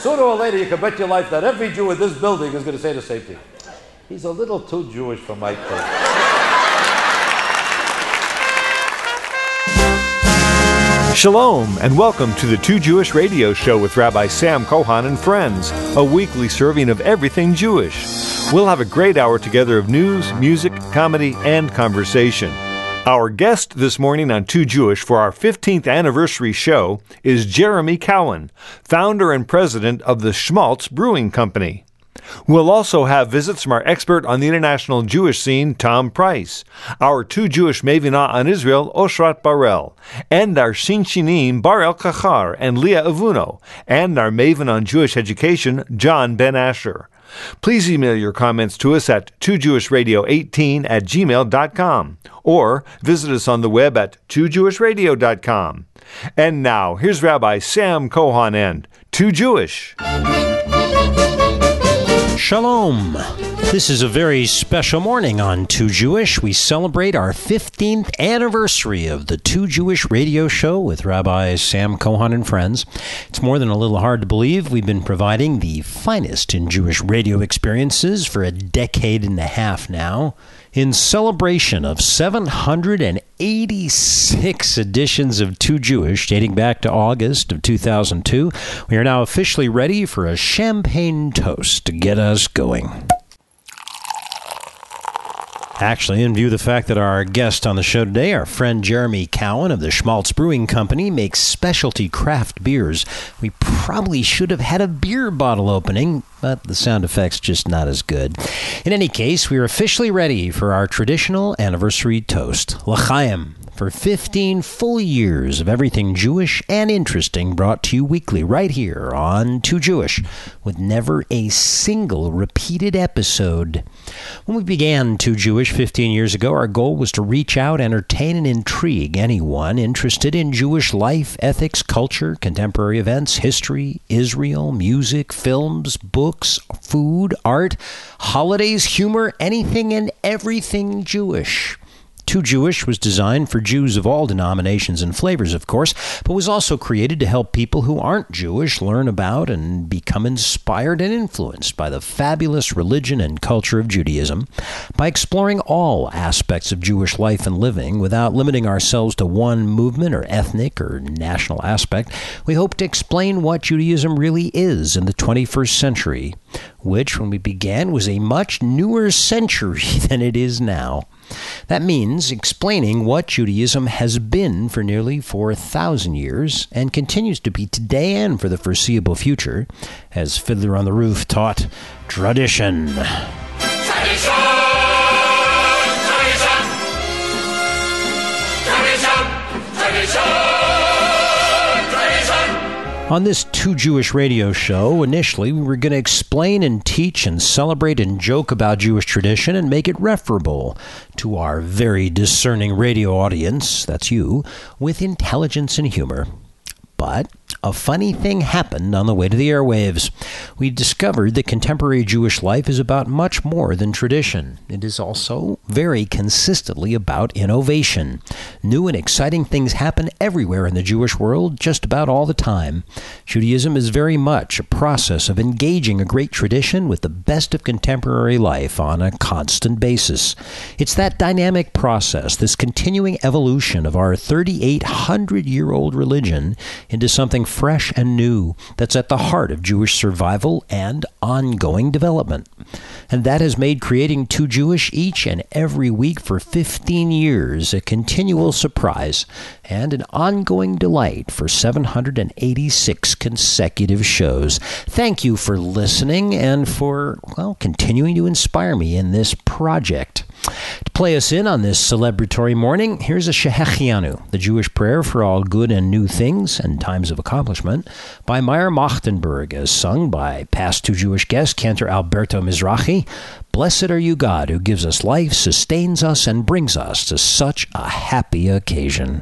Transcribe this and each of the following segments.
sooner or later, you can bet your life that every Jew in this building is going to say the same thing. He's a little too Jewish for my taste. Shalom, and welcome to the Two Jewish Radio Show with Rabbi Sam Kohan and friends, a weekly serving of everything Jewish. We'll have a great hour together of news, music, comedy, and conversation. Our guest this morning on Two Jewish for our 15th anniversary show is Jeremy Cowan, founder and president of the Schmaltz Brewing Company. We'll also have visits from our expert on the international Jewish scene, Tom Price, our two Jewish Mevina on Israel, Oshrat Barel, and our Shinshinim, Bar El Kachar and Leah Avuno, and our Maven on Jewish education, John Ben Asher. Please email your comments to us at twojewishradio18@gmail.com or visit us on the web at twojewishradio.com. And now, here's Rabbi Sam Kohan and Two Jewish. Shalom. This is a very special morning on Two Jewish. We celebrate our 15th anniversary of the Two Jewish Radio Show with Rabbi Sam Kohan and friends. It's more than a little hard to believe. We've been providing the finest in Jewish radio experiences for a decade and a half now. In celebration of 786 editions of Two Jewish, dating back to August of 2002, we are now officially ready for a champagne toast to get us going. Actually, in view of the fact that our guest on the show today, our friend Jeremy Cowan of the Schmaltz Brewing Company, makes specialty craft beers, we probably should have had a beer bottle opening, but the sound effect's just not as good. In any case, we are officially ready for our traditional anniversary toast, L'chaim, for 15 full years of everything Jewish and interesting brought to you weekly right here on Two Jewish, with never a single repeated episode. When we began Two Jewish 15 years ago, our goal was to reach out, entertain, and intrigue anyone interested in Jewish life, ethics, culture, contemporary events, history, Israel, music, films, books, food, art, holidays, humor, anything and everything Jewish. Two Jewish was designed for Jews of all denominations and flavors, of course, but was also created to help people who aren't Jewish learn about and become inspired and influenced by the fabulous religion and culture of Judaism. By exploring all aspects of Jewish life and living without limiting ourselves to one movement or ethnic or national aspect, we hope to explain what Judaism really is in the 21st century, which, when we began, was a much newer century than it is now. That means explaining what Judaism has been for nearly 4,000 years and continues to be today and for the foreseeable future, as Fiddler on the Roof taught, tradition. Tradition! Tradition! Tradition! Tradition! On this Two Jewish Radio Show, initially we were going to explain and teach and celebrate and joke about Jewish tradition and make it referable to our very discerning radio audience, that's you, with intelligence and humor. But a funny thing happened on the way to the airwaves. We discovered that contemporary Jewish life is about much more than tradition. It is also very consistently about innovation. New and exciting things happen everywhere in the Jewish world, just about all the time. Judaism is very much a process of engaging a great tradition with the best of contemporary life on a constant basis. It's that dynamic process, this continuing evolution of our 3,800-year-old religion into something fresh and new that's at the heart of Jewish survival and ongoing development. And that has made creating Two Jewish each and every week for 15 years a continual surprise and an ongoing delight for 786 consecutive shows. Thank you for listening and for, continuing to inspire me in this project. To play us in on this celebratory morning, here's a Shehechianu, the Jewish prayer for all good and new things and times of accomplishment, by Meyer Machtenberg, as sung by past Two Jewish guest, Cantor Alberto Mizrahi. Blessed are you, God, who gives us life, sustains us, and brings us to such a happy occasion.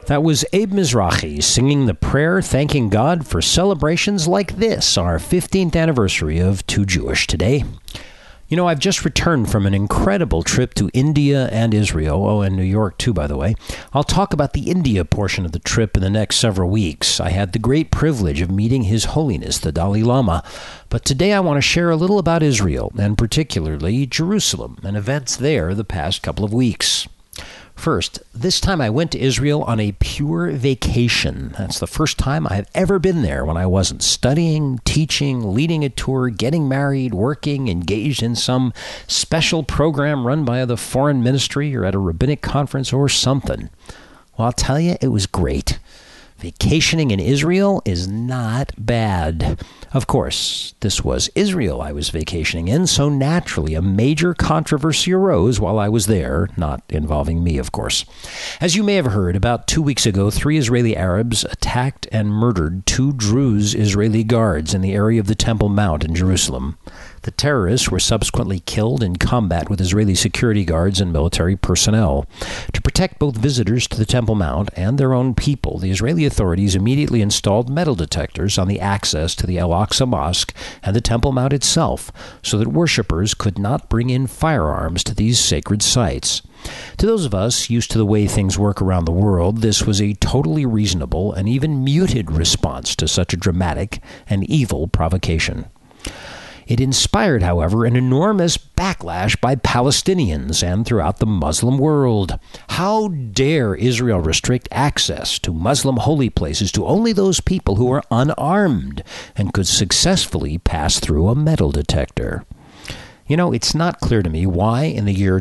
That was Abe Mizrahi singing the prayer, thanking God for celebrations like this, our 15th anniversary of Too Jewish today. You know, I've just returned from an incredible trip to India and Israel, and New York too, by the way. I'll talk about the India portion of the trip in the next several weeks. I had the great privilege of meeting His Holiness, the Dalai Lama. But today I want to share a little about Israel, and particularly Jerusalem, and events there the past couple of weeks. First, this time I went to Israel on a pure vacation. That's the first time I've ever been there when I wasn't studying, teaching, leading a tour, getting married, working, engaged in some special program run by the foreign ministry or at a rabbinic conference or something. Well, I'll tell you, it was great. Vacationing in Israel is not bad. Of course, this was Israel I was vacationing in, so naturally a major controversy arose while I was there, not involving me, of course. As you may have heard, about 2 weeks ago, 3 Israeli Arabs attacked and murdered 2 Druze Israeli guards in the area of the Temple Mount in Jerusalem. The terrorists were subsequently killed in combat with Israeli security guards and military personnel. To protect both visitors to the Temple Mount and their own people, the Israeli authorities immediately installed metal detectors on the access to the Al-Aqsa Mosque and the Temple Mount itself, so that worshippers could not bring in firearms to these sacred sites. To those of us used to the way things work around the world, this was a totally reasonable and even muted response to such a dramatic and evil provocation. It inspired, however, an enormous backlash by Palestinians and throughout the Muslim world. How dare Israel restrict access to Muslim holy places to only those people who are unarmed and could successfully pass through a metal detector? You know, it's not clear to me why in the year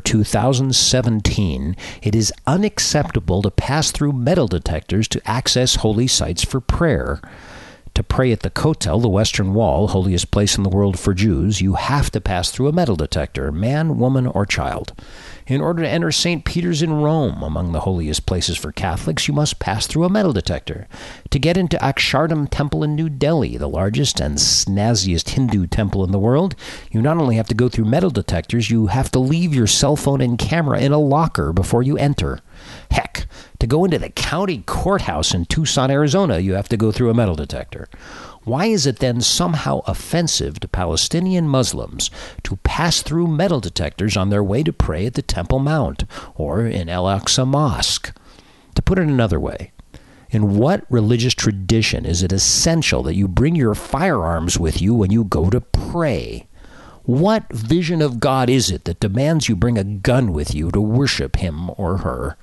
2017 it is unacceptable to pass through metal detectors to access holy sites for prayer. To pray at the Kotel, the Western Wall, holiest place in the world for Jews, you have to pass through a metal detector, man, woman, or child. In order to enter St. Peter's in Rome, among the holiest places for Catholics, you must pass through a metal detector. To get into Akshardham Temple in New Delhi, the largest and snazziest Hindu temple in the world, you not only have to go through metal detectors, you have to leave your cell phone and camera in a locker before you enter. Heck, to go into the county courthouse in Tucson, Arizona, you have to go through a metal detector. Why is it then somehow offensive to Palestinian Muslims to pass through metal detectors on their way to pray at the Temple Mount or in Al-Aqsa Mosque? To put it another way, in what religious tradition is it essential that you bring your firearms with you when you go to pray? What vision of God is it that demands you bring a gun with you to worship him or her?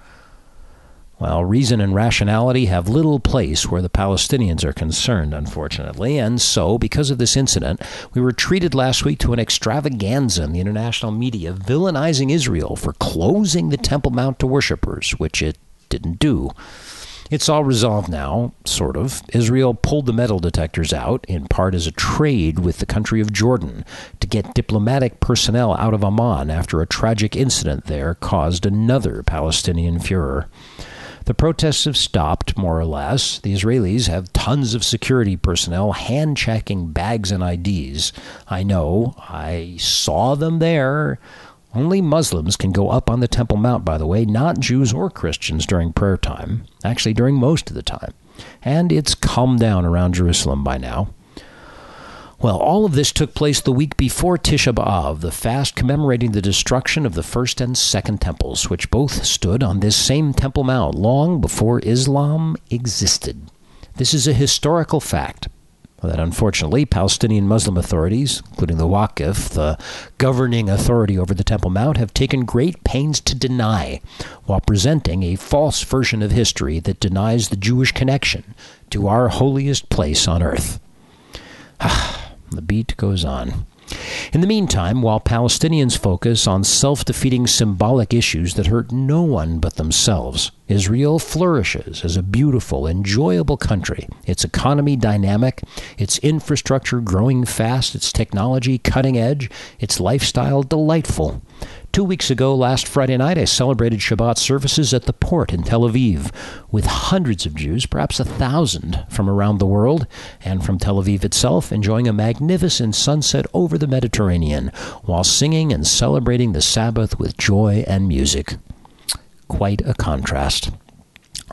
Well, reason and rationality have little place where the Palestinians are concerned, unfortunately, and so, because of this incident, we were treated last week to an extravaganza in the international media villainizing Israel for closing the Temple Mount to worshippers, which it didn't do. It's all resolved now, sort of. Israel pulled the metal detectors out, in part as a trade with the country of Jordan, to get diplomatic personnel out of Amman after a tragic incident there caused another Palestinian furor. The protests have stopped, more or less. The Israelis have tons of security personnel hand-checking bags and IDs. I know. I saw them there. Only Muslims can go up on the Temple Mount, by the way, not Jews or Christians during prayer time. Actually, during most of the time. And it's calmed down around Jerusalem by now. Well, all of this took place the week before Tisha B'Av, the fast commemorating the destruction of the first and second temples, which both stood on this same Temple Mount long before Islam existed. This is a historical fact that, unfortunately, Palestinian Muslim authorities, including the Waqf, the governing authority over the Temple Mount, have taken great pains to deny, while presenting a false version of history that denies the Jewish connection to our holiest place on earth. The beat goes on. In the meantime, while Palestinians focus on self-defeating symbolic issues that hurt no one but themselves, Israel flourishes as a beautiful, enjoyable country, its economy dynamic, its infrastructure growing fast, its technology cutting edge, its lifestyle delightful. 2 weeks ago, last Friday night, I celebrated Shabbat services at the port in Tel Aviv with hundreds of Jews, perhaps 1,000 from around the world and from Tel Aviv itself, enjoying a magnificent sunset over the Mediterranean while singing and celebrating the Sabbath with joy and music. Quite a contrast.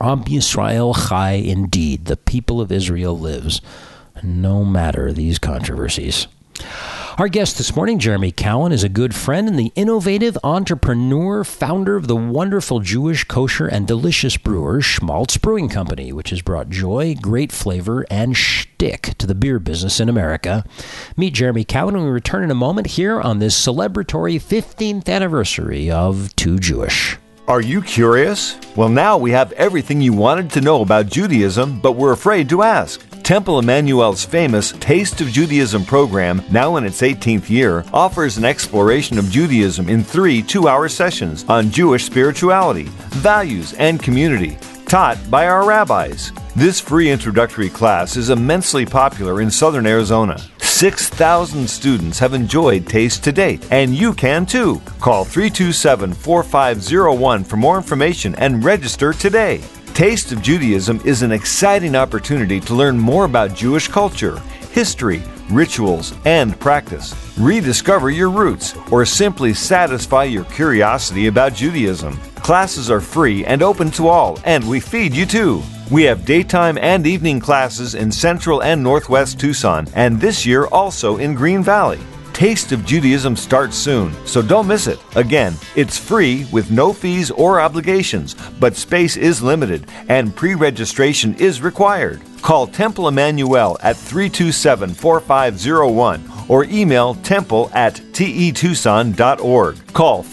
Am Yisrael Chai indeed. The people of Israel lives, no matter these controversies. Our guest this morning, Jeremy Cowan, is a good friend and the innovative entrepreneur, founder of the wonderful Jewish kosher and delicious brewer Schmaltz Brewing Company, which has brought joy, great flavor, and shtick to the beer business in America. Meet Jeremy Cowan when we return in a moment here on this celebratory 15th anniversary of Too Jewish. Are you curious? Well, now we have everything you wanted to know about Judaism, but were afraid to ask. Temple Emmanuel's famous Taste of Judaism program, now in its 18th year, offers an exploration of Judaism in 3 two-hour sessions on Jewish spirituality, values, and community, taught by our rabbis. This free introductory class is immensely popular in southern Arizona. 6,000 students have enjoyed Taste to date, and you can too. Call 327-4501 for more information and register today. Taste of Judaism is an exciting opportunity to learn more about Jewish culture, history, rituals, and practice. Rediscover your roots, or simply satisfy your curiosity about Judaism. Classes are free and open to all, and we feed you too. We have daytime and evening classes in Central and Northwest Tucson, and this year also in Green Valley. Taste of Judaism starts soon, so don't miss it. Again, it's free with no fees or obligations, but space is limited and pre-registration is required. Call Temple Emmanuel at 327-4501 or email temple@tetucson.org. Call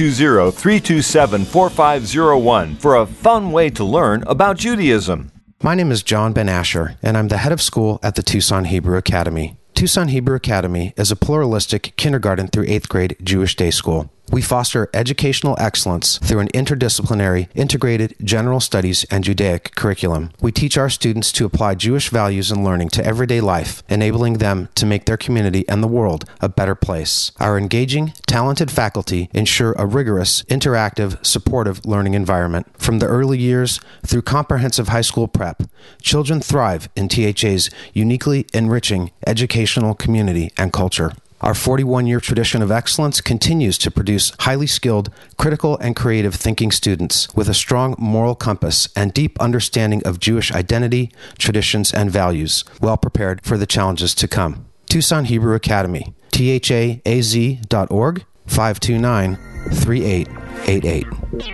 520-327-4501 for a fun way to learn about Judaism. My name is John Ben Asher, and I'm the head of school at the Tucson Hebrew Academy. Tucson Hebrew Academy is a pluralistic kindergarten through 8th grade Jewish day school. We foster educational excellence through an interdisciplinary, integrated general studies and Judaic curriculum. We teach our students to apply Jewish values and learning to everyday life, enabling them to make their community and the world a better place. Our engaging, talented faculty ensure a rigorous, interactive, supportive learning environment. From the early years through comprehensive high school prep, children thrive in THA's uniquely enriching educational community and culture. Our 41-year tradition of excellence continues to produce highly skilled, critical, and creative thinking students with a strong moral compass and deep understanding of Jewish identity, traditions, and values, well prepared for the challenges to come. Tucson Hebrew Academy, THAAZ.org, 529-3888.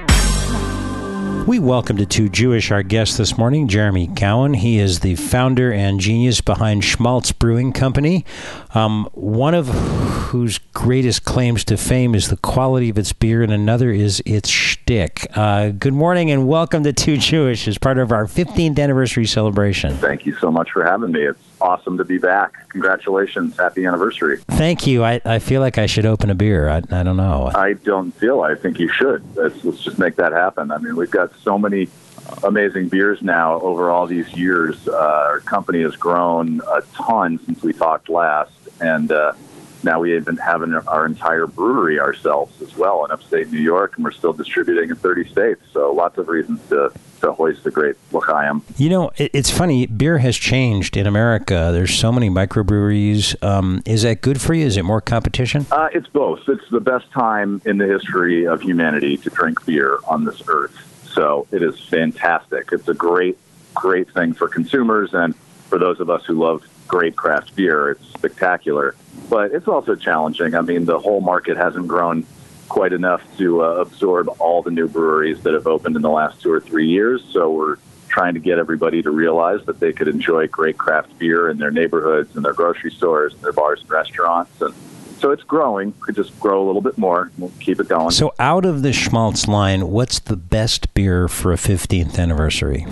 We welcome to Too Jewish our guest this morning, Jeremy Cowan. He is the founder and genius behind Schmaltz Brewing Company, one of whose greatest claims to fame is the quality of its beer, and another is its shtick. Good morning and welcome to Too Jewish as part of our 15th anniversary celebration. Thank you so much for having me. It's awesome to be back. Congratulations. Happy anniversary. Thank you. I feel like I should open a beer. I don't know. I think you should. Let's just make that happen. I mean, we've got so many amazing beers now over all these years. Our company has grown a ton since we talked last, and now we have been having our entire brewery ourselves as well in upstate New York, and we're still distributing in 30 states. So lots of reasons to hoist the great L'chaim. You know, it's funny. Beer has changed in America. There's so many microbreweries. Is that good for you? Is it more competition? It's both. It's the best time in the history of humanity to drink beer on this earth. So it is fantastic. It's a great thing for consumers, and for those of us who love great craft beer, it's spectacular. But it's also challenging. I mean, the whole market hasn't grown quite enough to absorb all the new breweries that have opened in the last 2 or 3 years. So we're trying to get everybody to realize that they could enjoy great craft beer in their neighborhoods, in their grocery stores, in their bars and restaurants. And so it's growing. Could just grow a little bit more. We'll keep it going. So out of the Schmaltz line, what's the best beer for a 15th anniversary?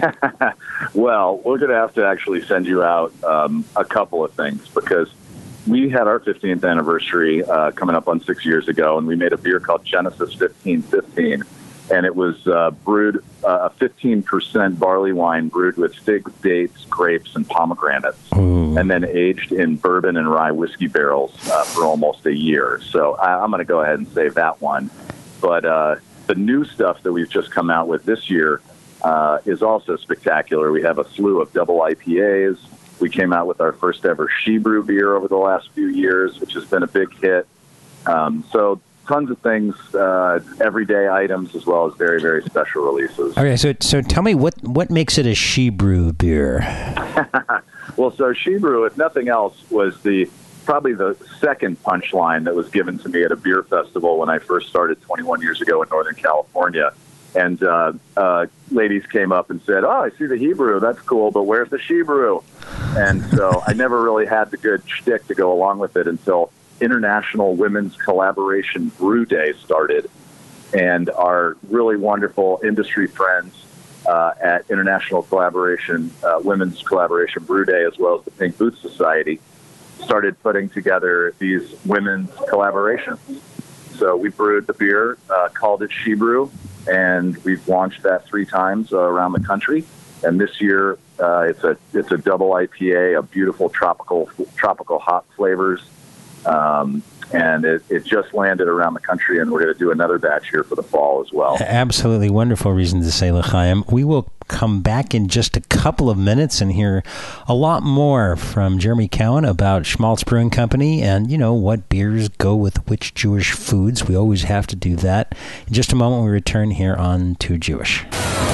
Well, we're going to have to actually send you out a couple of things, because we had our 15th anniversary coming up on 6 years ago, and we made a beer called Genesis 1515. And it was brewed, a 15% barley wine brewed with figs, dates, grapes, and pomegranates, and then aged in bourbon and rye whiskey barrels for almost a year. So I'm going to go ahead and save that one. But the new stuff that we've just come out with this year is also spectacular. We have a slew of double IPAs. We came out with our first ever She Brew beer over the last few years, which has been a big hit. So tons of things, everyday items, as well as very, very special releases. Okay, so tell me what makes it a Shebrew beer? Well, so Shebrew, if nothing else, was probably the second punchline that was given to me at a beer festival when I first started 21 years ago in Northern California. And ladies came up and said, "Oh, I see the Hebrew. That's cool, but where's the Shebrew?" And so I never really had the good shtick to go along with it until International Women's Collaboration Brew Day started. And our really wonderful industry friends at International Women's Collaboration Brew Day, as well as the Pink Boots Society, started putting together these women's collaborations. So we brewed the beer, called it Shebrew, and we've launched that 3 times around the country. And this year, it's a double IPA, a beautiful tropical hop flavors, and it just landed around the country, and we're going to do another batch here for the fall as well. Absolutely wonderful reason to say L'chaim. We will come back in just a couple of minutes and hear a lot more from Jeremy Cowan about Schmaltz Brewing Company and, what beers go with which Jewish foods. We always have to do that. In just a moment, we return here on Too Jewish.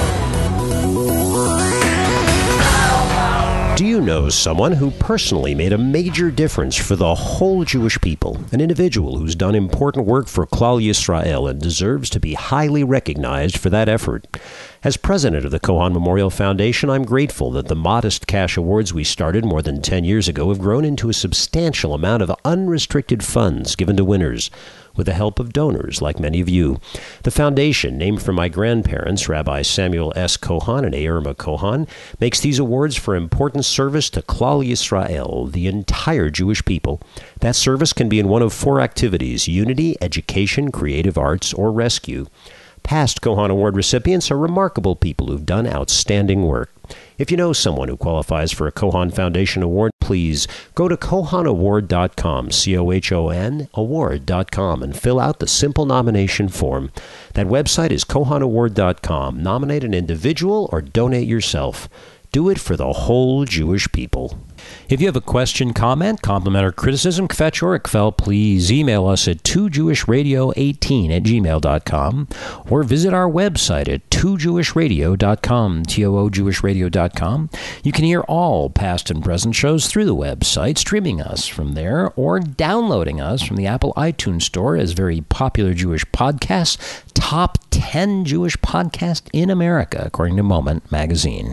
Do you know someone who personally made a major difference for the whole Jewish people? An individual who's done important work for Klal Yisrael and deserves to be highly recognized for that effort. As president of the Kohan Memorial Foundation, I'm grateful that the modest cash awards we started more than 10 years ago have grown into a substantial amount of unrestricted funds given to winners, with the help of donors like many of you. The foundation, named for my grandparents, Rabbi Samuel S. Kohan and Irma Kohan, makes these awards for important service to Klal Yisrael, the entire Jewish people. That service can be in one of 4 activities: unity, education, creative arts, or rescue. Past Kohan Award recipients are remarkable people who've done outstanding work. If you know someone who qualifies for a Kohan Foundation Award, please go to KohanAward.com, COHON, award.com, and fill out the simple nomination form. That website is KohanAward.com. Nominate an individual or donate yourself. Do it for the whole Jewish people. If you have a question, comment, compliment, or criticism, kvetch or ikvel, please email us at 2jewishradio18@gmail.com or visit our website at 2jewishradio.com, TOOJewishradio.com. You can hear all past and present shows through the website, streaming us from there, or downloading us from the Apple iTunes Store as very popular Jewish podcasts, top 10 Jewish podcast in America, according to Moment Magazine.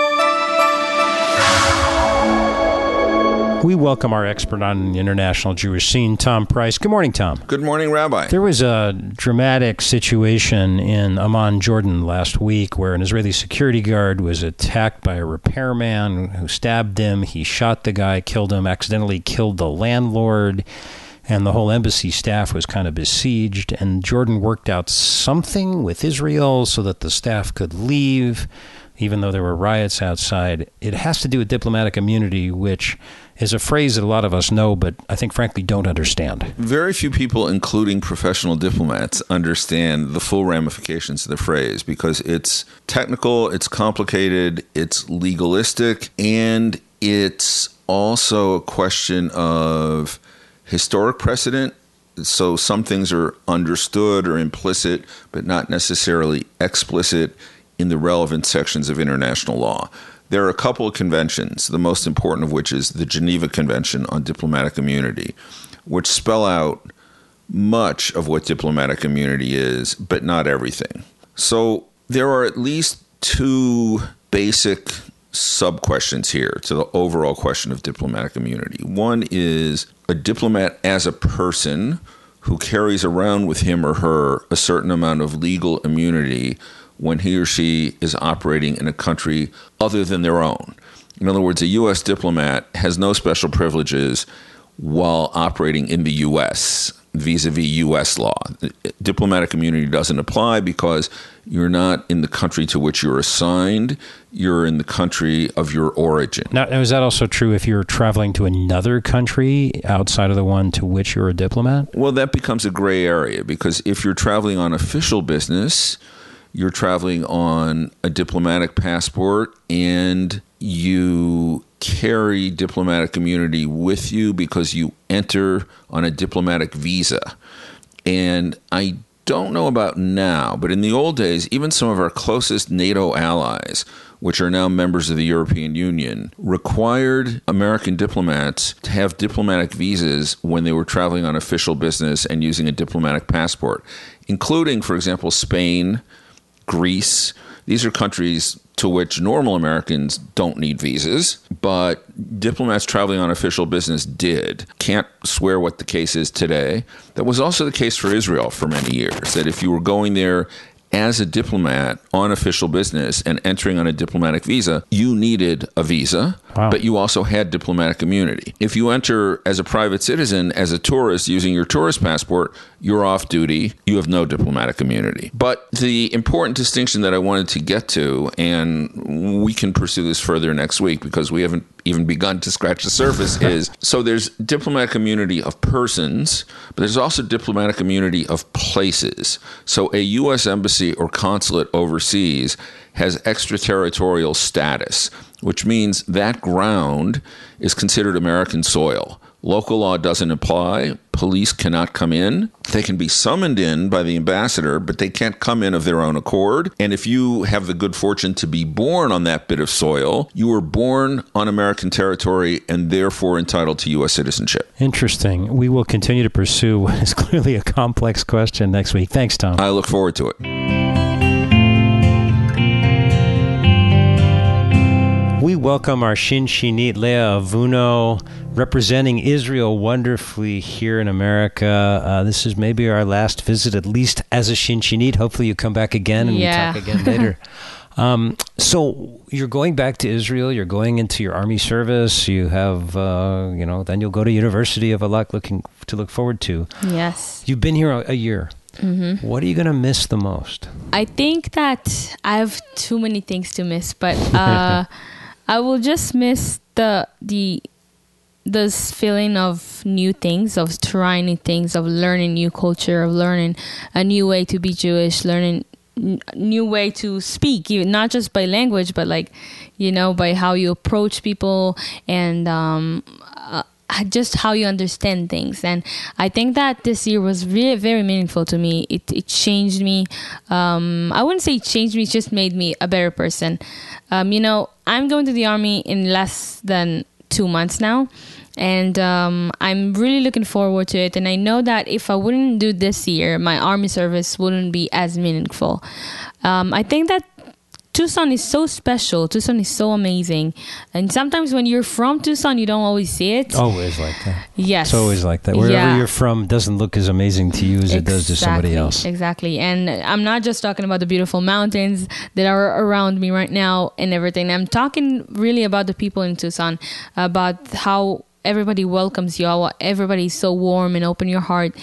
We welcome our expert on the international Jewish scene, Tom Price. Good morning, Tom. Good morning, Rabbi. There was a dramatic situation in Amman, Jordan last week where an Israeli security guard was attacked by a repairman who stabbed him. He shot the guy, killed him, accidentally killed the landlord, and the whole embassy staff was kind of besieged. And Jordan worked out something with Israel so that the staff could leave, even though there were riots outside. It has to do with diplomatic immunity, which is a phrase that a lot of us know, but I think, frankly, don't understand. Very few people, including professional diplomats, understand the full ramifications of the phrase because it's technical, it's complicated, it's legalistic, and it's also a question of historic precedent. So some things are understood or implicit, but not necessarily explicit in the relevant sections of international law. There are a couple of conventions, the most important of which is the Geneva Convention on Diplomatic Immunity, which spell out much of what diplomatic immunity is, but not everything. So there are at least 2 basic sub-questions here to the overall question of diplomatic immunity. One is a diplomat as a person who carries around with him or her a certain amount of legal immunity when he or she is operating in a country other than their own. In other words, a U.S. diplomat has no special privileges while operating in the U.S. vis-a-vis U.S. law. Diplomatic immunity doesn't apply because you're not in the country to which you're assigned. You're in the country of your origin. Now, is that also true if you're traveling to another country outside of the one to which you're a diplomat? Well, that becomes a gray area because if you're traveling on official business, you're traveling on a diplomatic passport and you carry diplomatic immunity with you because you enter on a diplomatic visa. And I don't know about now, but in the old days, even some of our closest NATO allies, which are now members of the European Union, required American diplomats to have diplomatic visas when they were traveling on official business and using a diplomatic passport, including, for example, Spain, Greece. These are countries to which normal Americans don't need visas, but diplomats traveling on official business did. Can't swear what the case is today. That was also the case for Israel for many years, that if you were going there as a diplomat on official business and entering on a diplomatic visa, you needed a visa, but you also had diplomatic immunity. If you enter as a private citizen, as a tourist, using your tourist passport, you're off duty. You have no diplomatic immunity. But the important distinction that I wanted to get to, and we can pursue this further next week because we haven't even begun to scratch the surface, is so there's diplomatic immunity of persons, but there's also diplomatic immunity of places. So a U.S. embassy or consulate overseas has extraterritorial status, which means that ground is considered American soil. Local law doesn't apply. Police cannot come in. They can be summoned in by the ambassador, but they can't come in of their own accord. And if you have the good fortune to be born on that bit of soil, you were born on American territory and therefore entitled to U.S. citizenship. Interesting. We will continue to pursue what is clearly a complex question next week. Thanks, Tom. I look forward to it. We welcome our Shinshinit Leah Avuno, representing Israel wonderfully here in America. This is maybe our last visit, at least as a Shinshinit. Hopefully you come back again and we talk again later. So you're going back to Israel. You're going into your army service. You have, then you'll go to university. Of a lot to look forward to. Yes. You've been here a year. Mm-hmm. What are you going to miss the most? I think that I have too many things to miss, but I will just miss this feeling of new things, of trying new things, of learning new culture, of learning a new way to be Jewish, learning new way to speak, even not just by language, but by how you approach people and just how you understand things. And I think that this year was really very meaningful to me. It changed me. I wouldn't say it changed me, it just made me a better person. I'm going to the army in less than 2 months now, and I'm really looking forward to it. And I know that if I wouldn't do this year, my army service wouldn't be as meaningful. I think that Tucson is so special. Tucson is so amazing. And sometimes when you're from Tucson, you don't always see it. Always like that. Yes. It's always like that. Wherever you're from doesn't look as amazing to you as it does to somebody else. Exactly. And I'm not just talking about the beautiful mountains that are around me right now and everything. I'm talking really about the people in Tucson, about how everybody welcomes you, how everybody is so warm and open your heart.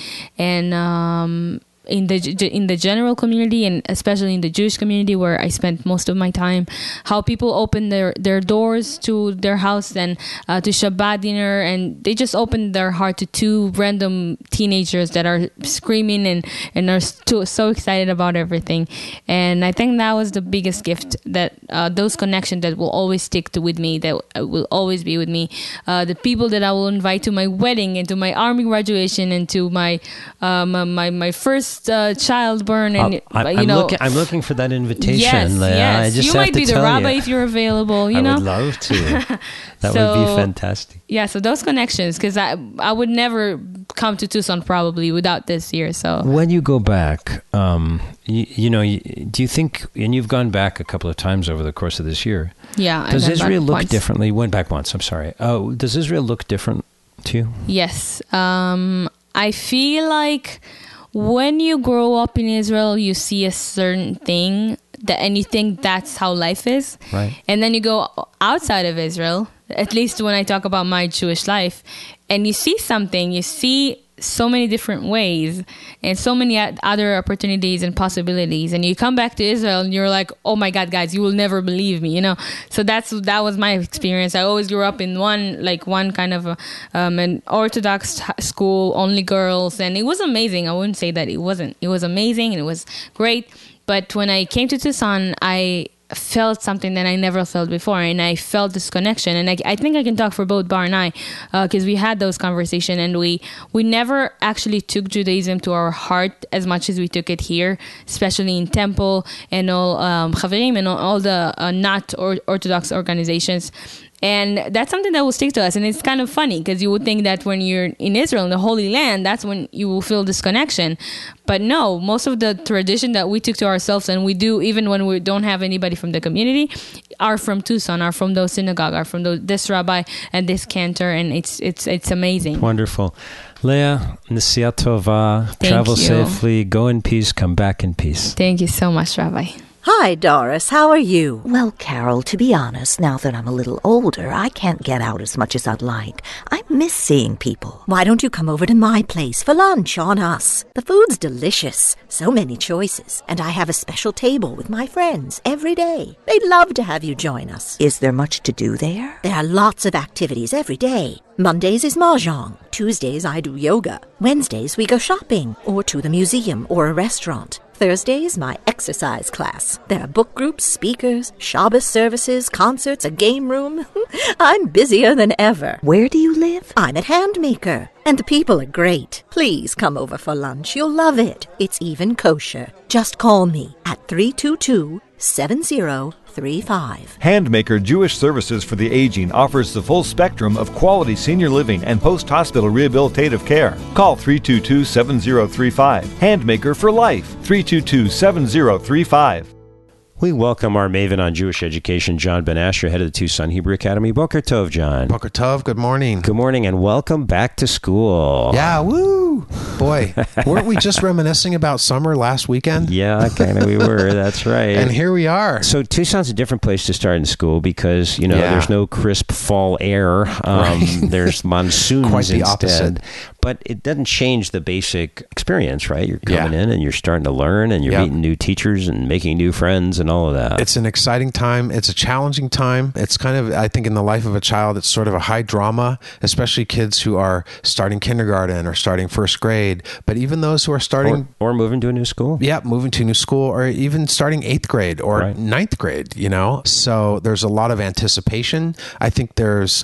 And in the general community, and especially in the Jewish community where I spent most of my time, how people open their doors to their house and to Shabbat dinner, and they just open their heart to two random teenagers that are screaming and are so excited about everything. And I think that was the biggest gift, that those connections that will always stick with me, that will always be with me. The people that I will invite to my wedding and to my army graduation and to my my first childburn, and I'm looking for that invitation. Yes, I just you have might to be the tell rabbi you. if you're available. I would love to. That would be fantastic. Yeah, so those connections, because I would never come to Tucson probably without this year. So when you go back, do you think? And you've gone back a couple of times over the course of this year. Yeah. Does Israel look differently? Went back once. I'm sorry. Oh, does Israel look different to you? Yes. I feel like when you grow up in Israel, you see a certain thing and you think that's how life is. Right. And then you go outside of Israel, at least when I talk about my Jewish life, and you see something, you see so many different ways and so many other opportunities and possibilities, and you come back to Israel and you're like, oh my God, guys, you will never believe me, so that was my experience. I always grew up in one kind of an Orthodox school, only girls, and it was amazing. I wouldn't say that it wasn't. It was amazing and it was great. But when I came to Tucson, I felt something that I never felt before, and I felt this connection. And I think I can talk for both Bar and I, because we had those conversations, and we never actually took Judaism to our heart as much as we took it here, especially in Temple and all Chaverim and all the not Orthodox organizations. And that's something that will stick to us. And it's kind of funny because you would think that when you're in Israel, in the Holy Land, that's when you will feel this connection. But no, most of the tradition that we took to ourselves, and we do even when we don't have anybody from the community, are from Tucson, are from those synagogue, are from this rabbi and this cantor, and it's amazing. Wonderful. Leah, Nesiat Tova, travel you. safely, go in peace, come back in peace. Thank you so much, Rabbi. Hi, Doris. How are you? Well, Carol, to be honest, now that I'm a little older, I can't get out as much as I'd like. I miss seeing people. Why don't you come over to my place for lunch on us? The food's delicious. So many choices. And I have a special table with my friends every day. They'd love to have you join us. Is there much to do there? There are lots of activities every day. Mondays is mahjong. Tuesdays I do yoga. Wednesdays we go shopping or to the museum or a restaurant. Thursdays, my exercise class. There are book groups, speakers, Shabbos services, concerts, a game room. I'm busier than ever. Where do you live? I'm at Handmaker, and the people are great. Please come over for lunch. You'll love it. It's even kosher. Just call me at 322-7035. Handmaker Jewish Services for the Aging offers the full spectrum of quality senior living and post-hospital rehabilitative care. Call 322-7035. Handmaker for life. 322-7035. We welcome our maven on Jewish education, John Ben Asher, head of the Tucson Hebrew Academy. Boker Tov, John. Boker Tov, good morning. Good morning, and welcome back to school. Yeah, woo! Boy, weren't we just reminiscing about summer last weekend? Yeah, kind of we were. That's right. And here we are. So Tucson's a different place to start in school because, there's no crisp fall air. There's monsoons Quite the instead. opposite. But it doesn't change the basic experience, right? You're coming in and you're starting to learn and you're meeting new teachers and making new friends and all of that. It's an exciting time. It's a challenging time. It's kind of, I think, in the life of a child, it's sort of a high drama, especially kids who are starting kindergarten or starting first grade. But even those who are starting... Or moving to a new school. Yeah, moving to a new school, or even starting 8th grade or ninth grade, So there's a lot of anticipation. I think there's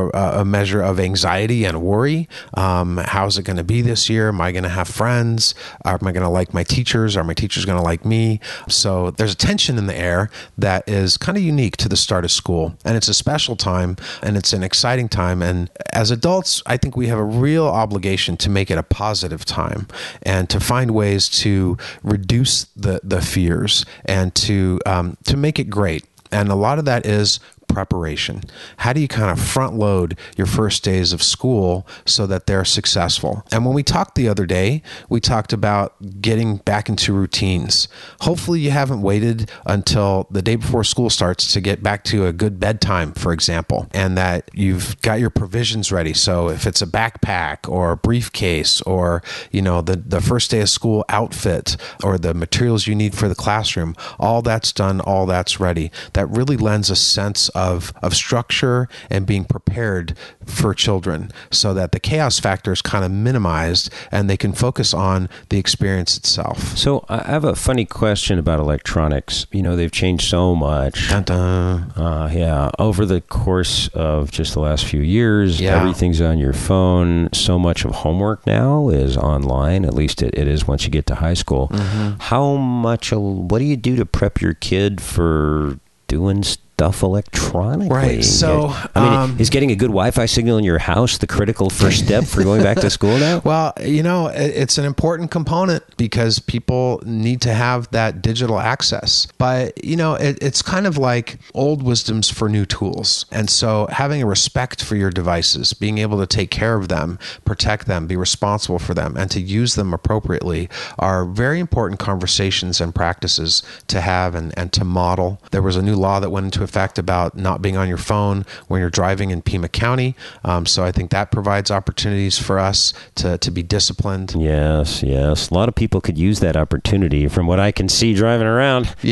a measure of anxiety and worry. How's it going to be this year? Am I going to have friends? Am I going to like my teachers? Are my teachers going to like me? So there's a tension in the air that is kind of unique to the start of school. And it's a special time, and it's an exciting time. And as adults, I think we have a real obligation to make it a positive time and to find ways to reduce the fears and to make it great. And a lot of that is preparation. How do you kind of front load your first days of school so that they're successful? And when we talked the other day, we talked about getting back into routines. Hopefully you haven't waited until the day before school starts to get back to a good bedtime, for example, and that you've got your provisions ready. So if it's a backpack or a briefcase or, the first day of school outfit or the materials you need for the classroom, all that's done, all that's ready. That really lends a sense of structure and being prepared for children so that the chaos factor is kind of minimized and they can focus on the experience itself. So I have a funny question about electronics. They've changed so much. Over the course of just the last few years, everything's on your phone. So much of homework now is online. At least it is once you get to high school. Mm-hmm. What do you do to prep your kid for doing stuff electronically? Right. So, is getting a good Wi-Fi signal in your house the critical first step for going back to school now? Well, it's an important component because people need to have that digital access. But, it's kind of like old wisdoms for new tools. And so having a respect for your devices, being able to take care of them, protect them, be responsible for them, and to use them appropriately are very important conversations and practices to have and to model. There was a new law that went into effect about not being on your phone when you're driving in Pima County. So I think that provides opportunities for us to be disciplined. Yes. A lot of people could use that opportunity from what I can see driving around. Yeah.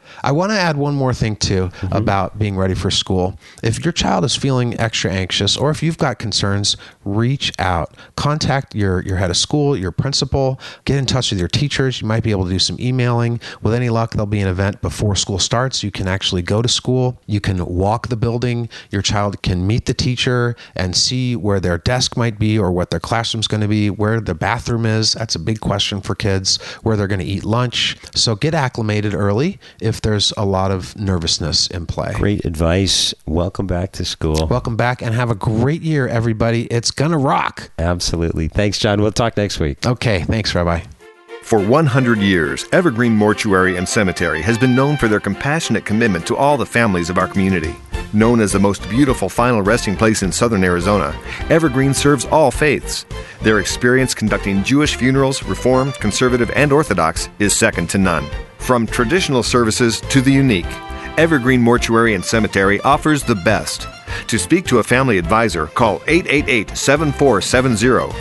I want to add one more thing, too, about being ready for school. If your child is feeling extra anxious, or if you've got concerns, reach out. Contact your head of school, your principal. Get in touch with your teachers. You might be able to do some emailing. With any luck, there'll be an event before school starts. You can actually go to school. You can walk the building. Your child can meet the teacher and see where their desk might be or what their classroom's going to be, where the bathroom is. That's a big question for kids, where they're going to eat lunch. So get acclimated early if there's a lot of nervousness in play. Great advice. Welcome back to school. Welcome back, and have a great year, everybody. It's going to rock. Absolutely. Thanks, John. We'll talk next week. Okay. Thanks, Rabbi. For 100 years, Evergreen Mortuary and Cemetery has been known for their compassionate commitment to all the families of our community. Known as the most beautiful final resting place in southern Arizona, Evergreen serves all faiths. Their experience conducting Jewish funerals, Reformed, Conservative, and Orthodox, is second to none. From traditional services to the unique, Evergreen Mortuary and Cemetery offers the best. To speak to a family advisor, call 888-7470,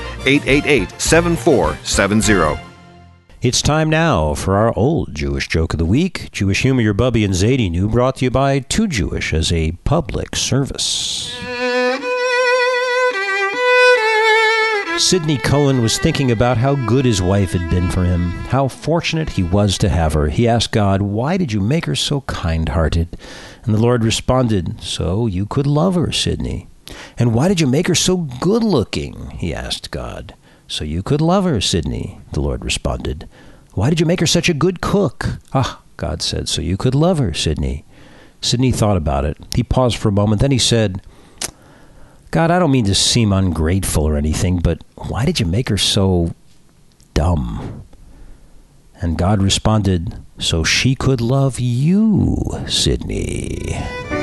888-7470. It's time now for our old Jewish joke of the week. Jewish humor your Bubby and Zadie knew, brought to you by Too Jewish as a public service. Sidney Cohen was thinking about how good his wife had been for him, how fortunate he was to have her. He asked God, "Why did you make her so kind-hearted?" And the Lord responded, "So you could love her, Sidney." "And why did you make her so good-looking?" he asked God. "So you could love her, Sidney," the Lord responded. "Why did you make her such a good cook?" "Ah," God said, "so you could love her, Sidney." Sidney thought about it. He paused for a moment, then he said, "God, I don't mean to seem ungrateful or anything, but why did you make her so dumb?" And God responded, "So she could love you, Sidney."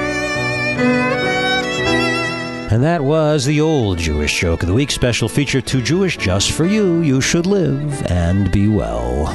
And that was the old Jewish joke of the week, special feature Too Jewish, just for you. You should live and be well.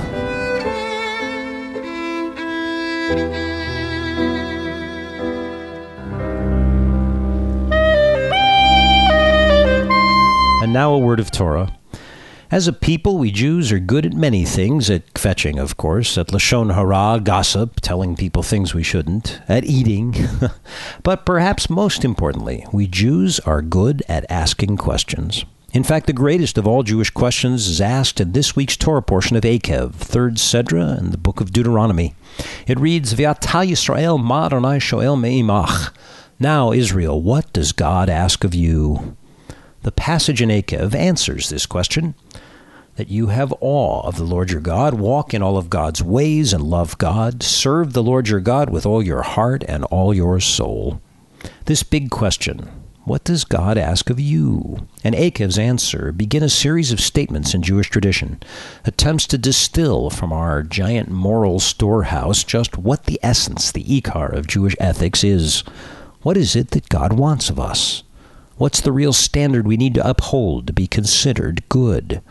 And now a word of Torah. As a people, we Jews are good at many things, at fetching, of course, at Lashon Hara, gossip, telling people things we shouldn't, at eating. But perhaps most importantly, we Jews are good at asking questions. In fact, the greatest of all Jewish questions is asked in this week's Torah portion of Akev, 3rd Sedra, in the book of Deuteronomy. It reads, V'ata Yisrael ma Adonai shoel me'imach. Now, Israel, what does God ask of you? The passage in Akev answers this question, that you have awe of the Lord your God, walk in all of God's ways and love God, serve the Lord your God with all your heart and all your soul. This big question, what does God ask of you? And Akev's answer begin a series of statements in Jewish tradition, attempts to distill from our giant moral storehouse just what the essence, the ikar of Jewish ethics is. What is it that God wants of us? What's the real standard we need to uphold to be considered good?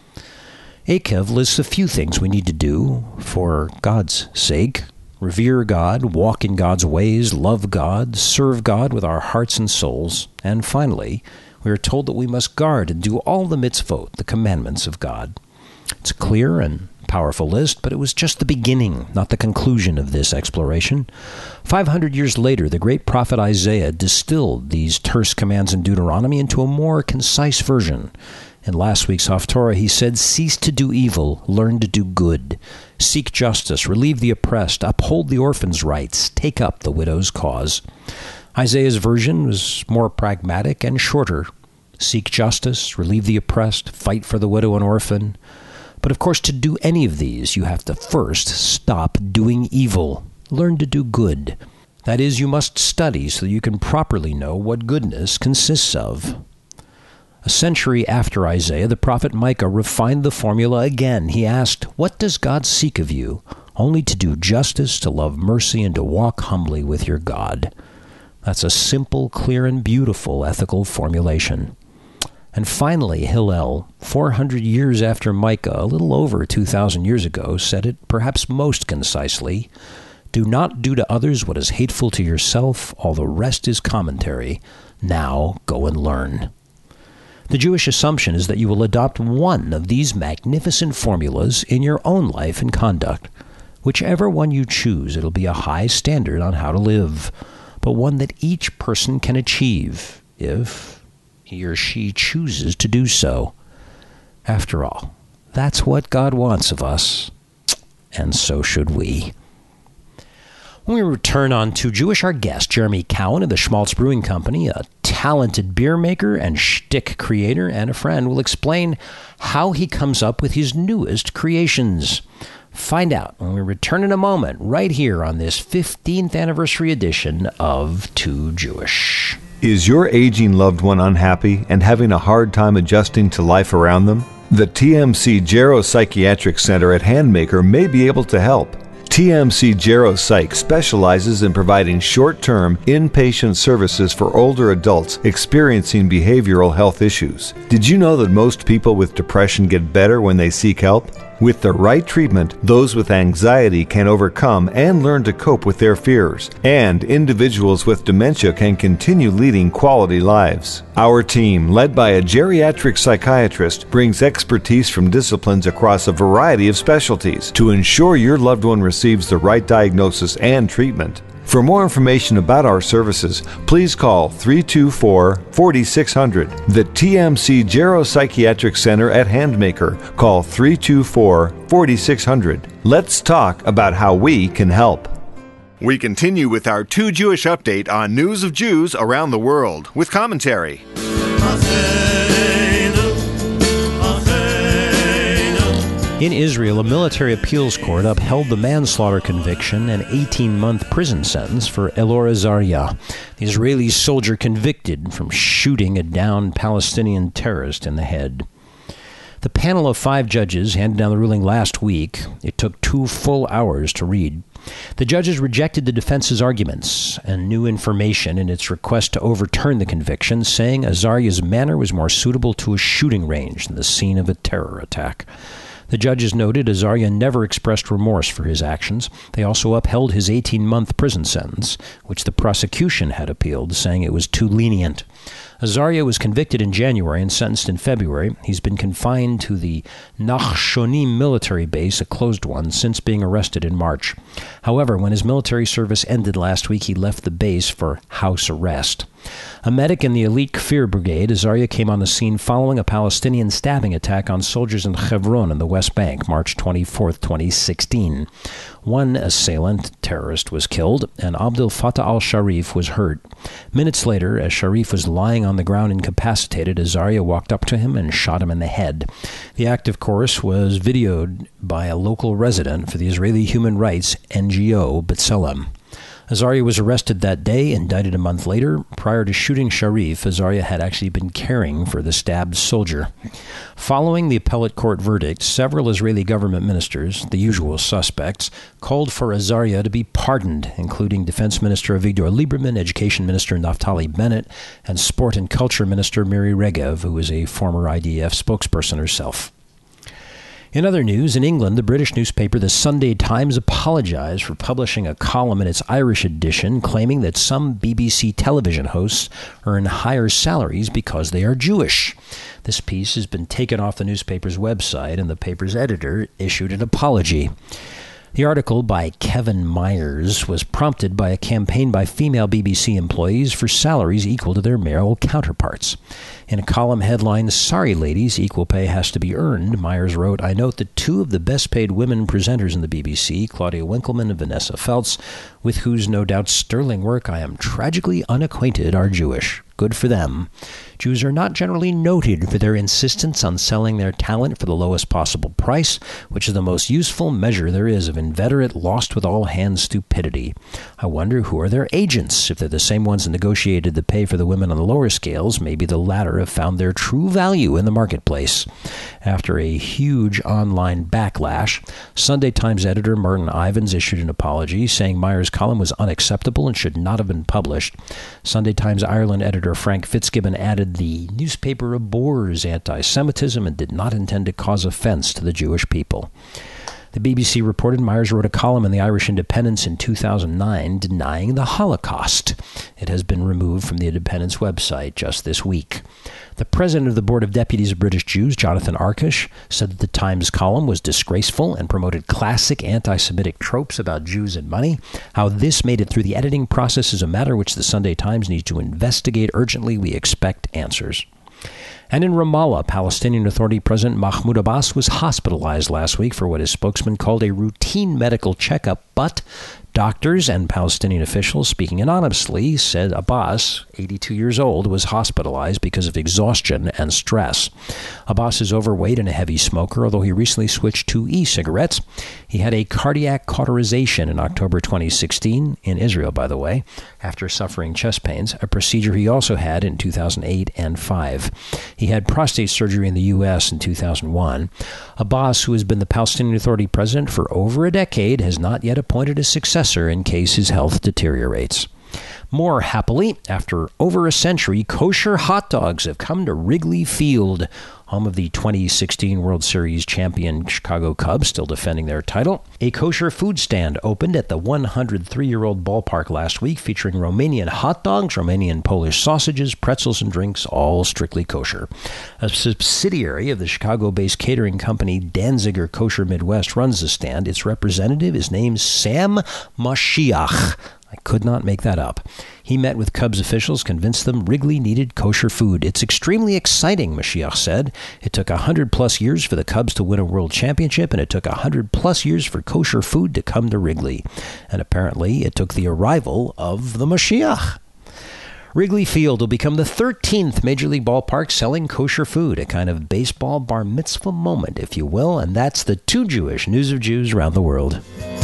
Akev lists a few things we need to do for God's sake. Revere God, walk in God's ways, love God, serve God with our hearts and souls. And finally, we are told that we must guard and do all the mitzvot, the commandments of God. It's a clear and powerful list, but it was just the beginning, not the conclusion of this exploration. 500 years later, the great prophet Isaiah distilled these terse commands in Deuteronomy into a more concise version. In last week's Haftorah, he said, "Cease to do evil, learn to do good. Seek justice, relieve the oppressed, uphold the orphan's rights, take up the widow's cause." Isaiah's version was more pragmatic and shorter. Seek justice, relieve the oppressed, fight for the widow and orphan. But of course, to do any of these, you have to first stop doing evil. Learn to do good. That is, you must study so that you can properly know what goodness consists of. A century after Isaiah, the prophet Micah refined the formula again. He asked, "What does God seek of you? Only to do justice, to love mercy, and to walk humbly with your God." That's a simple, clear, and beautiful ethical formulation. And finally, Hillel, 400 years after Micah, a little over 2,000 years ago, said it perhaps most concisely, "Do not do to others what is hateful to yourself. All the rest is commentary. Now go and learn." The Jewish assumption is that you will adopt one of these magnificent formulas in your own life and conduct. Whichever one you choose, it'll be a high standard on how to live, but one that each person can achieve if he or she chooses to do so. After all, that's what God wants of us, and so should we. When we return on Too Jewish, our guest, Jeremy Cowan of the Schmaltz Brewing Company, a talented beer maker and shtick creator and a friend, will explain how he comes up with his newest creations. Find out when we return in a moment, right here on this 15th anniversary edition of Too Jewish. Is your aging loved one unhappy and having a hard time adjusting to life around them? The TMC Gero Psychiatric Center at Handmaker may be able to help. TMC Gero Psych specializes in providing short-term, inpatient services for older adults experiencing behavioral health issues. Did you know that most people with depression get better when they seek help? With the right treatment, those with anxiety can overcome and learn to cope with their fears, and individuals with dementia can continue leading quality lives. Our team, led by a geriatric psychiatrist, brings expertise from disciplines across a variety of specialties to ensure your loved one receives the right diagnosis and treatment. For more information about our services, please call 324-4600. The TMC Gero Psychiatric Center at Handmaker. Call 324-4600. Let's talk about how we can help. We continue with our Too Jewish update on news of Jews around the world with commentary. In Israel, a military appeals court upheld the manslaughter conviction and 18-month prison sentence for Elor Azaria, the Israeli soldier convicted from shooting a downed Palestinian terrorist in the head. The panel of 5 judges handed down the ruling last week. It took 2 full hours to read. The judges rejected the defense's arguments and new information in its request to overturn the conviction, saying Azaria's manner was more suitable to a shooting range than the scene of a terror attack. The judges noted Azaria never expressed remorse for his actions. They also upheld his 18-month prison sentence, which the prosecution had appealed, saying it was too lenient. Azaria was convicted in January and sentenced in February. He's been confined to the Nachshonim military base, a closed one, since being arrested in March. However, when his military service ended last week, he left the base for house arrest. A medic in the elite Kfir Brigade, Azaria came on the scene following a Palestinian stabbing attack on soldiers in Hebron in the West Bank, March 24, 2016. One assailant terrorist was killed, and Abdel Fattah al-Sharif was hurt. Minutes later, as Sharif was lying on the ground incapacitated, Azaria walked up to him and shot him in the head. The act, of course, was videoed by a local resident for the Israeli human rights NGO B'Tselem. Azaria was arrested that day, indicted a month later. Prior to shooting Sharif, Azaria had actually been caring for the stabbed soldier. Following the appellate court verdict, several Israeli government ministers, the usual suspects, called for Azaria to be pardoned, including Defense Minister Avigdor Lieberman, Education Minister Naftali Bennett, and Sport and Culture Minister Miri Regev, who is a former IDF spokesperson herself. In other news, in England, the British newspaper The Sunday Times apologized for publishing a column in its Irish edition claiming that some BBC television hosts earn higher salaries because they are Jewish. This piece has been taken off the newspaper's website, and the paper's editor issued an apology. The article by Kevin Myers was prompted by a campaign by female BBC employees for salaries equal to their male counterparts. In a column headlined, "Sorry Ladies, Equal Pay Has to Be Earned," Myers wrote, "I note that 2 of the best-paid women presenters in the BBC, Claudia Winkleman and Vanessa Feltz, with whose no doubt sterling work I am tragically unacquainted, are Jewish. Good for them. Jews are not generally noted for their insistence on selling their talent for the lowest possible price, which is the most useful measure there is of inveterate, lost-with-all-hands stupidity. I wonder who are their agents. If they're the same ones that negotiated the pay for the women on the lower scales, maybe the latter have found their true value in the marketplace." After a huge online backlash, Sunday Times editor Martin Ivins issued an apology, saying Myers' column was unacceptable and should not have been published. Sunday Times Ireland editor Frank Fitzgibbon added, "The newspaper abhors anti-Semitism and did not intend to cause offense to the Jewish people." The BBC reported Myers wrote a column in the Irish Independent in 2009 denying the Holocaust. It has been removed from the Independent's website just this week. The president of the Board of Deputies of British Jews, Jonathan Arkush, said that the Times column was disgraceful and promoted classic anti-Semitic tropes about Jews and money. How this made it through the editing process is a matter which the Sunday Times needs to investigate urgently. We expect answers. And in Ramallah, Palestinian Authority President Mahmoud Abbas was hospitalized last week for what his spokesman called a routine medical checkup, but doctors and Palestinian officials, speaking anonymously, said Abbas, 82 years old, was hospitalized because of exhaustion and stress. Abbas is overweight and a heavy smoker, although he recently switched to e-cigarettes. He had a cardiac cauterization in October 2016, in Israel, by the way, after suffering chest pains, a procedure he also had in 2008 and 2005. He had prostate surgery in the U.S. in 2001. Abbas, who has been the Palestinian Authority president for over a decade, has not yet appointed a successor in case his health deteriorates. More happily, after over a century, kosher hot dogs have come to Wrigley Field, home of the 2016 World Series champion Chicago Cubs, still defending their title. A kosher food stand opened at the 103-year-old ballpark last week, featuring Romanian hot dogs, Romanian Polish sausages, pretzels, and drinks, all strictly kosher. A subsidiary of the Chicago-based catering company Danziger Kosher Midwest runs the stand. Its representative is named Sam Mashiach. I could not make that up. He met with Cubs officials, convinced them Wrigley needed kosher food. It's extremely exciting, Mashiach said. It took 100-plus years for the Cubs to win a world championship, and it took 100-plus years for kosher food to come to Wrigley. And apparently it took the arrival of the Mashiach. Wrigley Field will become the 13th Major League ballpark selling kosher food, a kind of baseball bar mitzvah moment, if you will, and that's the Too Jewish News of Jews around the world.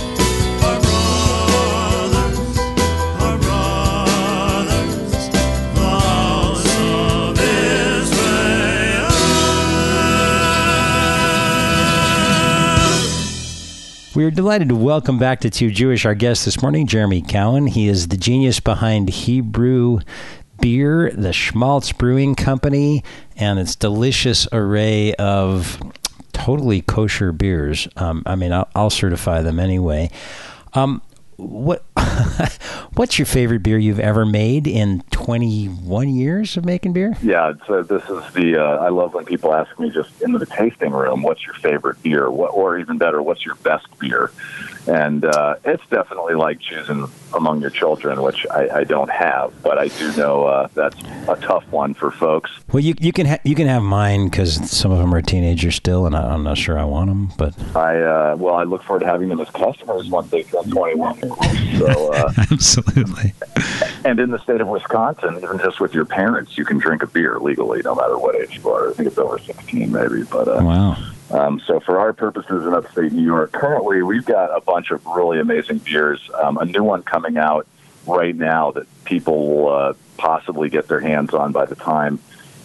We are delighted to welcome back to Too Jewish our guest this morning, Jeremy Cowan. He is the genius behind Hebrew Beer, the Schmaltz Brewing Company, and its delicious array of totally kosher beers. I'll certify them anyway. What's your favorite beer you've ever made in 21 years of making beer? Yeah, so this is I love when people ask me just in the tasting room, what's your favorite beer? Or even better, what's your best beer? And it's definitely like choosing among your children, which I don't have, but I do know that's a tough one for folks. Well, you can have mine because some of them are teenagers still, and I'm not sure I want them. But I look forward to having them as customers once they turn 21. So absolutely. And in the state of Wisconsin, even just with your parents, you can drink a beer legally, no matter what age you are. I think it's over 16, maybe. But wow. So for our purposes in upstate New York, currently we've got a bunch of really amazing beers. A new one coming out right now that people will possibly get their hands on by the time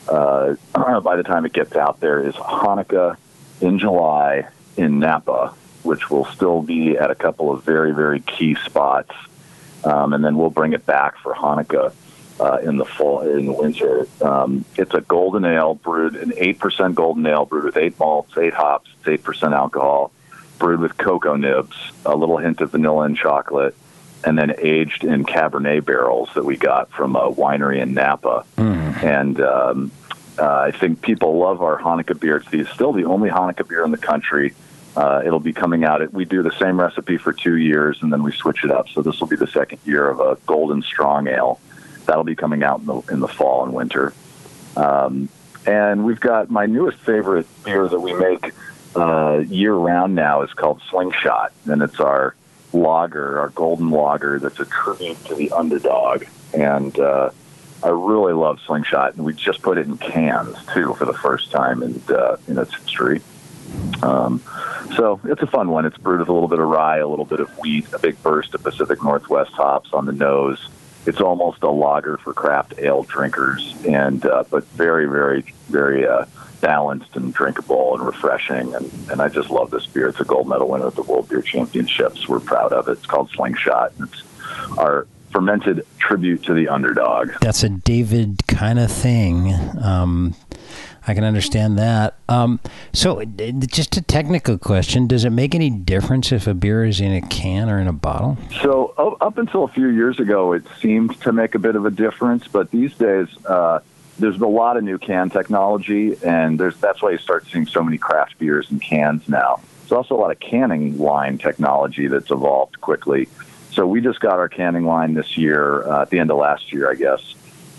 it gets out there is Hanukkah in July in Napa, which will still be at a couple of very, very key spots. And then we'll bring it back for Hanukkah in the winter. It's a golden ale brewed, an 8% golden ale brewed with 8 malts, 8 hops, it's 8% alcohol, brewed with cocoa nibs, a little hint of vanilla and chocolate, and then aged in Cabernet barrels that we got from a winery in Napa. And I think people love our Hanukkah beer. It's still the only Hanukkah beer in the country. It'll be coming out. We do the same recipe for 2 years, and then we switch it up. So this will be the second year of a golden strong ale. That'll be coming out in the fall and winter. And we've got my newest favorite beer that we make year-round now is called Slingshot, and it's our lager, our golden lager that's a tribute to the underdog. And I really love Slingshot, and we just put it in cans, too, for the first time in its history. So it's a fun one. It's brewed with a little bit of rye, a little bit of wheat, a big burst of Pacific Northwest hops on the nose. It's almost a lager for craft ale drinkers, and but very, very, very balanced and drinkable and refreshing. And I just love this beer. It's a gold medal winner at the World Beer Championships. We're proud of it. It's called Slingshot. It's our fermented tribute to the underdog. That's a David kind of thing. I can understand that. So just a technical question. Does it make any difference if a beer is in a can or in a bottle? So up until a few years ago, it seemed to make a bit of a difference. But these days, there's a lot of new can technology, and that's why you start seeing so many craft beers in cans now. There's also a lot of canning line technology that's evolved quickly. So we just got our canning line this year, at the end of last year, I guess.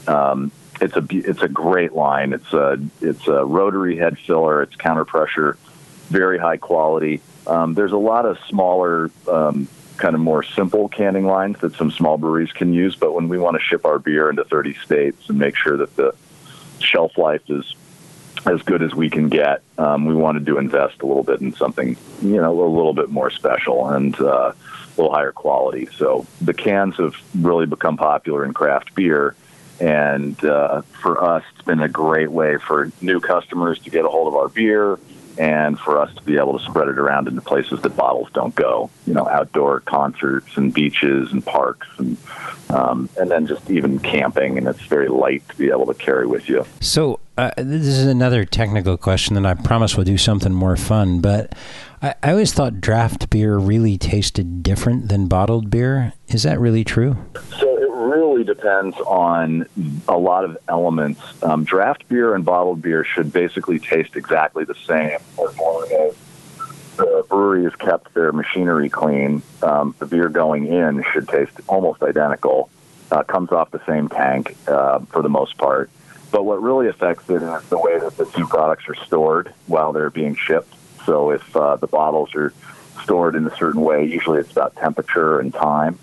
It's a great line. It's a rotary head filler. It's counter pressure, very high quality. There's a lot of smaller, kind of more simple canning lines that some small breweries can use. But when we want to ship our beer into 30 states and make sure that the shelf life is as good as we can get, we wanted to invest a little bit in something, a little bit more special and a little higher quality. So the cans have really become popular in craft beer. And for us, it's been a great way for new customers to get a hold of our beer and for us to be able to spread it around into places that bottles don't go, outdoor concerts and beaches and parks and then just even camping. And it's very light to be able to carry with you. So this is another technical question, and I promise we'll do something more fun. But I always thought draft beer really tasted different than bottled beer. Is that really true? So it really depends on a lot of elements. Draft beer and bottled beer should basically taste exactly the same as long as the brewery has kept their machinery clean. The beer going in should taste almost identical. Comes off the same tank for the most part. But what really affects it is the way that the two products are stored while they're being shipped. So if the bottles are stored in a certain way, usually it's about temperature and time.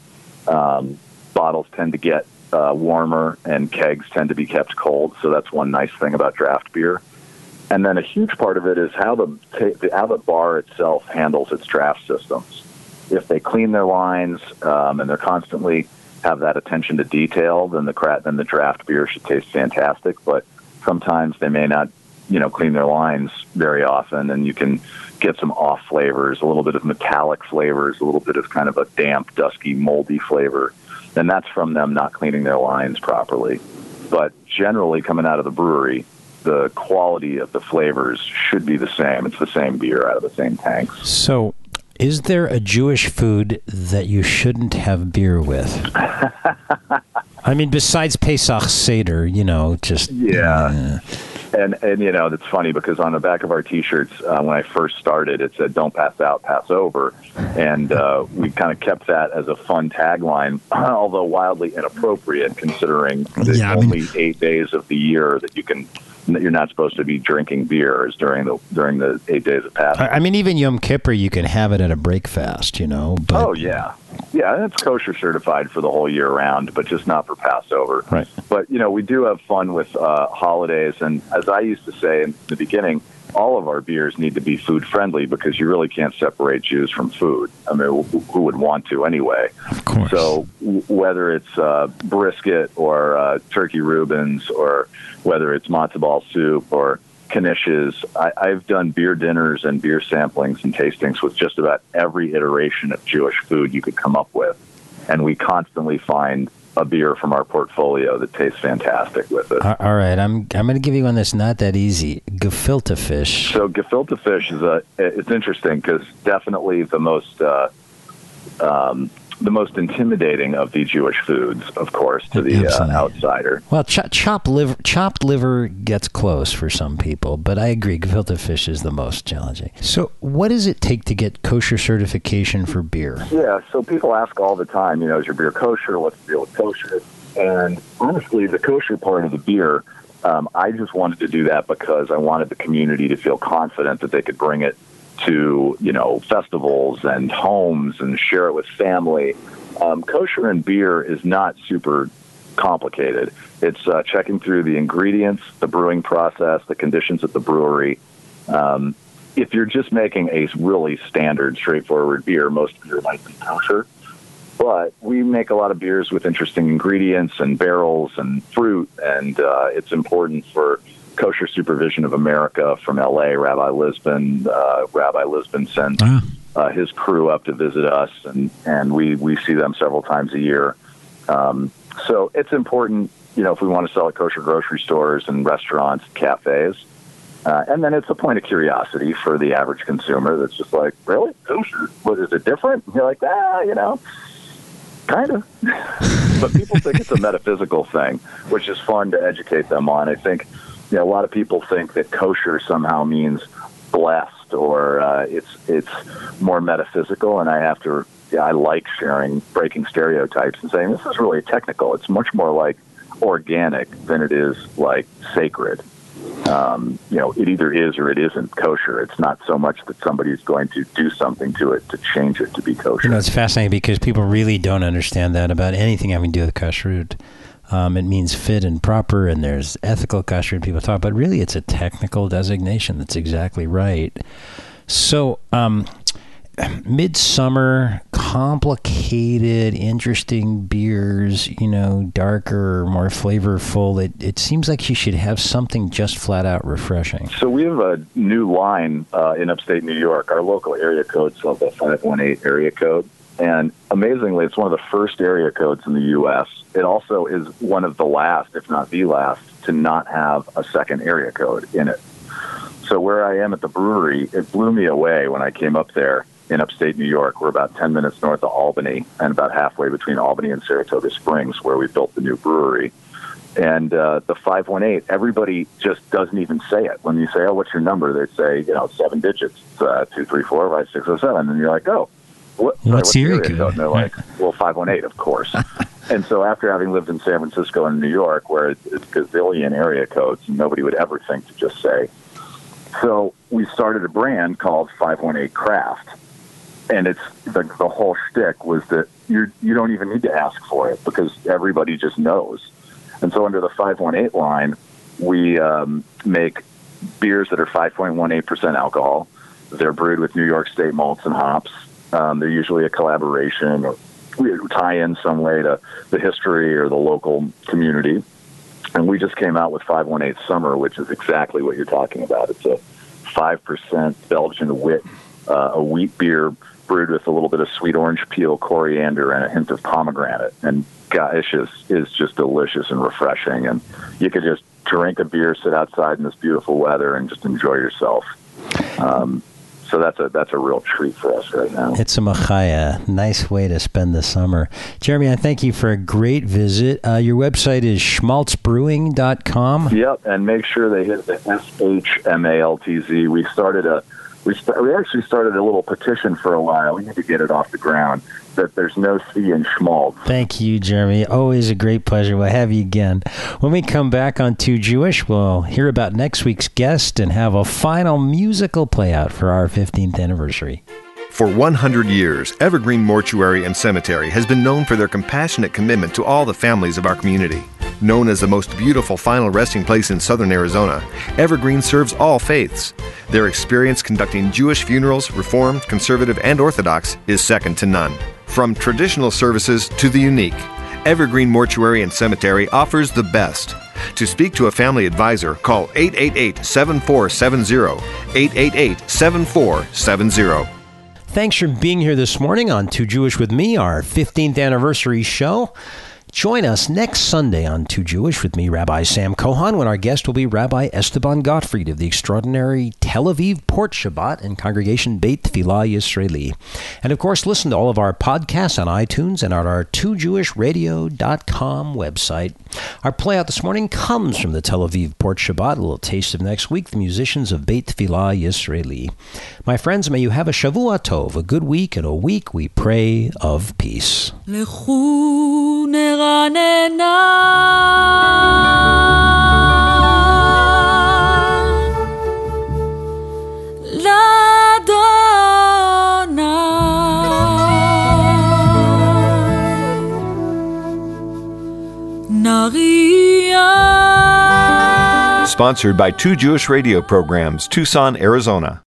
Bottles tend to get warmer and kegs tend to be kept cold. So that's one nice thing about draft beer. And then a huge part of it is how the bar itself handles its draft systems. If they clean their lines and they're constantly have that attention to detail, then the draft beer should taste fantastic. But sometimes they may not, clean their lines very often, and you can get some off flavors, a little bit of metallic flavors, a little bit of kind of a damp, dusky, moldy flavor. And that's from them not cleaning their lines properly. But generally, coming out of the brewery, the quality of the flavors should be the same. It's the same beer out of the same tanks. So, is there a Jewish food that you shouldn't have beer with? I mean, besides Pesach Seder, just... Yeah. And it's funny because on the back of our T-shirts, when I first started, it said, "Don't pass out, pass over." And we kind of kept that as a fun tagline, although wildly inappropriate considering only 8 days of the year that you're not supposed to be drinking beer is during the 8 days of Passover. I mean, even Yom Kippur, you can have it at a break fast, But... Oh, yeah. Yeah, it's kosher certified for the whole year round, but just not for Passover. Right. But, we do have fun with holidays. And as I used to say in the beginning, all of our beers need to be food friendly because you really can't separate Jews from food. I mean, who would want to anyway? Of course. So whether it's brisket or turkey Reubens or whether it's matzo ball soup or knishes, I've done beer dinners and beer samplings and tastings with just about every iteration of Jewish food you could come up with. And we constantly find a beer from our portfolio that tastes fantastic with it. All right, I'm going to give you one that's not that easy. Gefilte fish. So gefilte fish it's interesting because definitely the most intimidating of the Jewish foods, of course, to the outsider. Well, chopped liver gets close for some people, but I agree, gefilte fish is the most challenging. So what does it take to get kosher certification for beer? Yeah, so people ask all the time, is your beer kosher? What's the deal with kosher? And honestly, the kosher part of the beer, I just wanted to do that because I wanted the community to feel confident that they could bring it to, festivals and homes and share it with family. Kosher and beer is not super complicated. It's checking through the ingredients, the brewing process, the conditions at the brewery. If you're just making a really standard, straightforward beer, most beer might be kosher. But we make a lot of beers with interesting ingredients and barrels and fruit, and it's important for Kosher Supervision of America from L.A., Rabbi Lisbon. Rabbi Lisbon sends his crew up to visit us, and we see them several times a year. So it's important, if we want to sell at kosher grocery stores and restaurants, cafes. And then it's a point of curiosity for the average consumer that's just like, really? Kosher? What, is it different? And you're like, Kind of. But people think it's a metaphysical thing, which is fun to educate them on. I think a lot of people think that kosher somehow means blessed, or it's more metaphysical, and I like breaking stereotypes and saying this is really technical. It's much more like organic than it is like sacred. It either is or it isn't kosher. It's not so much that somebody's going to do something to it to change it to be kosher. It's fascinating because people really don't understand that about anything having to do with kashrut. It means fit and proper, and there's ethical kashrut people talk, but really it's a technical designation. That's exactly right. So, midsummer, complicated, interesting beers, darker, more flavorful. It seems like you should have something just flat out refreshing. So we have a new line in upstate New York. Our local area code is called the 518 area code. And amazingly, it's one of the first area codes in the U.S. It also is one of the last, if not the last, to not have a second area code in it. So where I am at the brewery, it blew me away when I came up there in upstate New York. We're about 10 minutes north of Albany and about halfway between Albany and Saratoga Springs, where we built the new brewery. And the 518, everybody just doesn't even say it. When you say, oh, what's your number? They say, 7 digits, 2, 3, 4, 5, 6, 7. And you're like, oh. What's the area code? And they're like, well, 518, of course. And so after having lived in San Francisco and New York, where it's gazillion area codes, nobody would ever think to just say. So we started a brand called 518 Craft. And it's the whole shtick was that you don't even need to ask for it because everybody just knows. And so under the 518 line, we make beers that are 5.18% alcohol. They're brewed with New York State malts and hops. They're usually a collaboration or we tie in some way to the history or the local community. And we just came out with 518 Summer, which is exactly what you're talking about. It's a 5% Belgian wit, a wheat beer brewed with a little bit of sweet orange peel, coriander, and a hint of pomegranate. And gosh, it's just delicious and refreshing. And you could just drink a beer, sit outside in this beautiful weather, and just enjoy yourself. So that's a real treat for us right now. It's a machaya. Nice way to spend the summer. Jeremy, I thank you for a great visit. Your website is schmaltzbrewing.com. Yep, and make sure they hit the SHMALTZ. We actually started a little petition for a while. We need to get it off the ground, that there's no C in schmaltz. Thank you, Jeremy. Always a great pleasure. We'll have you again. When we come back on Too Jewish, we'll hear about next week's guest and have a final musical playout for our 15th anniversary. For 100 years, Evergreen Mortuary and Cemetery has been known for their compassionate commitment to all the families of our community. Known as the most beautiful final resting place in southern Arizona, Evergreen serves all faiths. Their experience conducting Jewish funerals, Reformed, Conservative, and Orthodox is second to none. From traditional services to the unique, Evergreen Mortuary and Cemetery offers the best. To speak to a family advisor, call 888-7470, 888-7470. Thanks for being here this morning on Too Jewish with me, our 15th anniversary show. Join us next Sunday on Too Jewish with me, Rabbi Sam Kohan, when our guest will be Rabbi Esteban Gottfried of the extraordinary Tel Aviv Port Shabbat and Congregation Beit Tfilah Yisraeli. And of course, listen to all of our podcasts on iTunes and on our TooJewishRadio.com website. Our playout this morning comes from the Tel Aviv Port Shabbat, a little taste of next week, the musicians of Beit Tfilah Yisraeli. My friends, may you have a Shavua Tov, a good week, and a week we pray of peace. Sponsored by Two Jewish Radio Programs, Tucson, Arizona.